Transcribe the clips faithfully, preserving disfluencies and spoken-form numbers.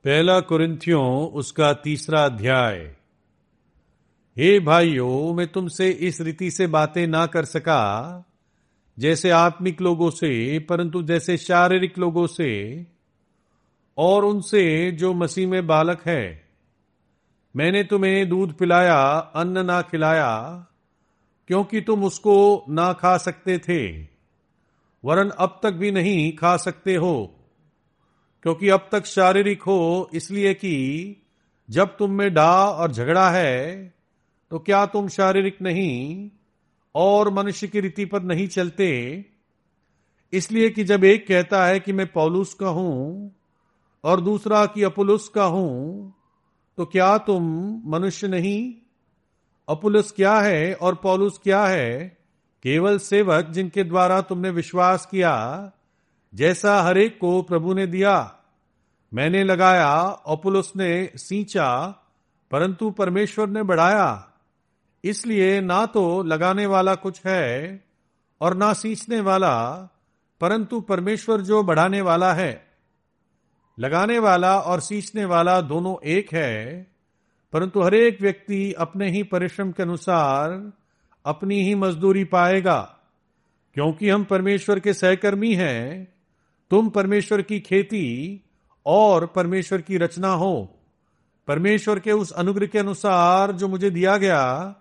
पहला कुरिन्थियों उसका तीसरा अध्याय। हे भाइयों, मैं तुमसे इस रीति से बातें ना कर सका जैसे आत्मिक लोगों से, परंतु जैसे शारीरिक लोगों से और उनसे जो मसीह में बालक है। मैंने तुम्हें दूध पिलाया, अन्न ना खिलाया, क्योंकि तुम उसको ना खा सकते थे, वरन अब तक भी नहीं खा सकते हो, क्योंकि अब तक शारीरिक हो, इसलिए कि जब तुम में डाह और झगड़ा है तो क्या तुम शारीरिक नहीं और मनुष्य की रीति पर नहीं चलते। इसलिए कि जब एक कहता है कि मैं पौलुस का हूं और दूसरा कि अपुल्लोस का हूं, तो क्या तुम मनुष्य नहीं? अपुल्लोस क्या है और पौलुस क्या है? केवल सेवक जिनके द्वारा तुमने विश्वास किया, जैसा हरेक को प्रभु ने दिया। मैंने लगाया, अपुल्लोस ने सींचा, परंतु परमेश्वर ने बढ़ाया। इसलिए ना तो लगाने वाला कुछ है और ना सींचने वाला, परंतु परमेश्वर जो बढ़ाने वाला है। लगाने वाला और सींचने वाला दोनों एक है, परंतु हरेक व्यक्ति अपने ही परिश्रम के अनुसार अपनी ही मजदूरी पाएगा। क्योंकि हम परमेश्वर के सहकर्मी हैं। तुम परमेश्वर की खेती और परमेश्वर की रचना हो। परमेश्वर के उस अनुग्रह के अनुसार जो मुझे दिया गया,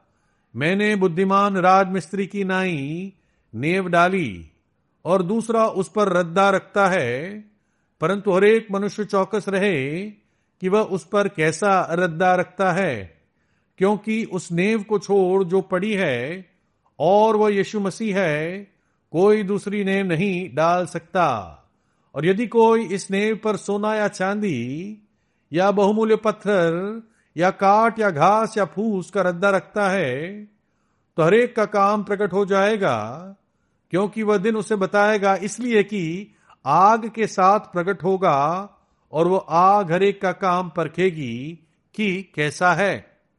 मैंने बुद्धिमान राजमिस्त्री की नाई नेव डाली और दूसरा उस पर रद्दा रखता है, परंतु हर एक मनुष्य चौकस रहे कि वह उस पर कैसा रद्दा रखता है, क्योंकि उस नेव को छोड़ जो पड़ी है और वह यीशु मसीह है, कोई दूसरी नेव नहीं डाल सकता। और यदि कोई इस नेव पर सोना या चांदी या बहुमूल्य पत्थर या काट या घास या फूस का रद्दा रखता है, तो हरेक का काम प्रकट हो जाएगा, क्योंकि वह दिन उसे बताएगा। इसलिए कि आग के साथ प्रकट होगा और वह आग हरेक का काम परखेगी कि कैसा है।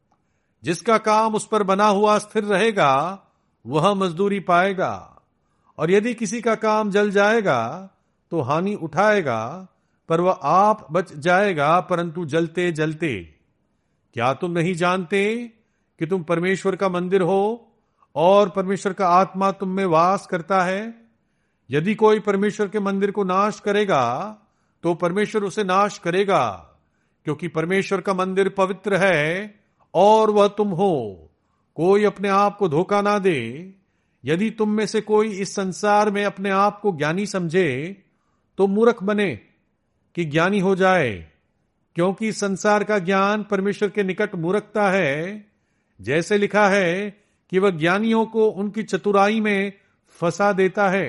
जिसका काम उस पर बना हुआ स्थिर रहेगा, वह मजदूरी पाएगा। और यदि किसी का काम जल जाएगा तो हानि उठाएगा, पर वह आप बच जाएगा, परंतु जलते जलते। क्या तुम नहीं जानते कि तुम परमेश्वर का मंदिर हो और परमेश्वर का आत्मा तुम में वास करता है? यदि कोई परमेश्वर के मंदिर को नाश करेगा तो परमेश्वर उसे नाश करेगा, क्योंकि परमेश्वर का मंदिर पवित्र है और वह तुम हो। कोई अपने आप को धोखा ना दे। यदि तुम में से कोई इस संसार में अपने आप को ज्ञानी समझे तो मूर्ख बने कि ज्ञानी हो जाए, क्योंकि संसार का ज्ञान परमेश्वर के निकट मूर्खता है। जैसे लिखा है कि वह ज्ञानियों को उनकी चतुराई में फंसा देता है।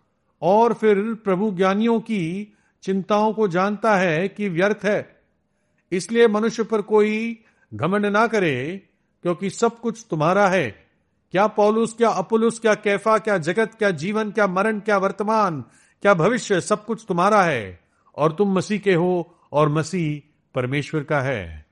और फिर प्रभु ज्ञानियों की चिंताओं को जानता है कि व्यर्थ है। इसलिए मनुष्य पर कोई घमंड ना करे, क्योंकि सब कुछ तुम्हारा है। क्या पौलुस, क्या अपुल्लोस, क्या कैफा, क्या जगत, क्या जीवन, क्या मरण, क्या वर्तमान, क्या भविष्य, सब कुछ तुम्हारा है। और तुम मसीह के हो और मसीह परमेश्वर का है।